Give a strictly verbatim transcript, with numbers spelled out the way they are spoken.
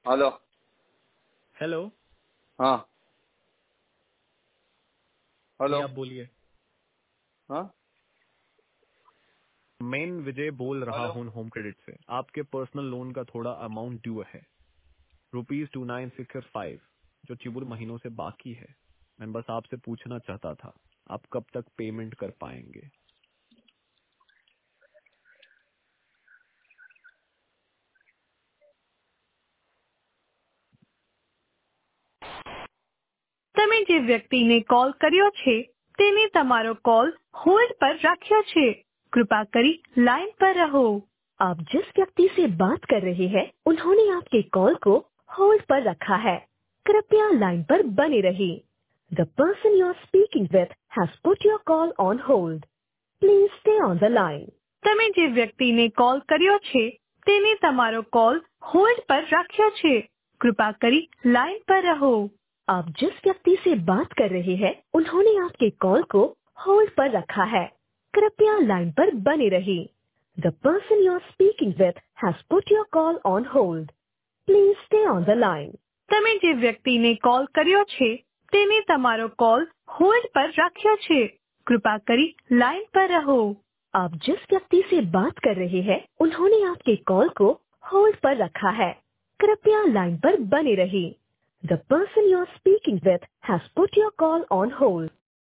Hello. Hello. हाँ जी hello. आप बोलिए। हाँ मैं विजय बोल रहा हेलो। हूँ होम क्रेडिट से। आपके पर्सनल लोन का थोड़ा अमाउंट ड्यू है, rupees two nine six five, जो चिबुर महीनों से बाकी है। मैं बस आपसे पूछना चाहता था, आप कब तक पेमेंट कर पाएंगे? તમે જે વ્યક્તિને કોલ કર્યો છે તેને તમારો કોલ હોલ્ડ पर રાખ્યો છે। कृपा करी लाइन पर रहो। आप जिस व्यक्ति से बात कर रहे हैं उन्होंने आपके कॉल को होल्ड पर रखा है। कृपया लाइन पर बने रहिए। The person you are speaking with has put your call on hold. Please stay on the line. તમે જે વ્યક્તિને કોલ કર્યો છે તેને તમારો કોલ હોલ્ડ પર રાખ્યો છે। कृपा करी लाइन पर रहो। आप जिस व्यक्ति से बात कर रहे हैं उन्होंने आपके कॉल को होल्ड पर रखा है। कृपया लाइन पर बने रहिए। The person you are speaking with has put your call on hold. Please stay on the line. તમે જે વ્યક્તિને કોલ કર્યો છે તેને તમારો કોલ હોલ્ડ પર રાખ્યો છે। कृपा करी लाइन पर रहो। आप जिस व्यक्ति से बात कर रहे हैं उन्होंने आपके कॉल को होल्ड पर रखा है। कृपया लाइन पर बने रहिए। The person you are speaking with has put your call on hold.